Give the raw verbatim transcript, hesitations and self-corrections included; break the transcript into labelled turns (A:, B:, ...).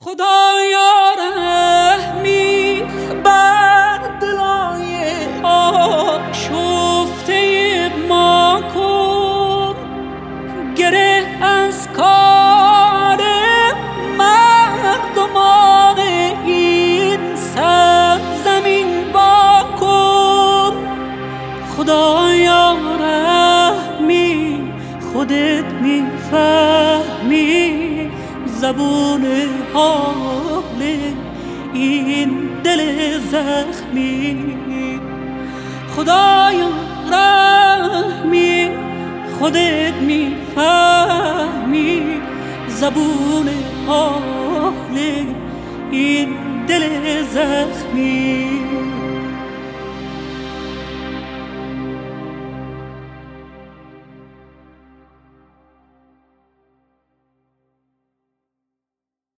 A: خدایا رحمی بر دلای آشفته ما کن، گره از کار مردمان این سرزمین با کن. خدایا رحمی خودت میفهمی زبون حال این دل زخمی. خدایا رحمی خودت میفهمی زبون حال این دل زخمی.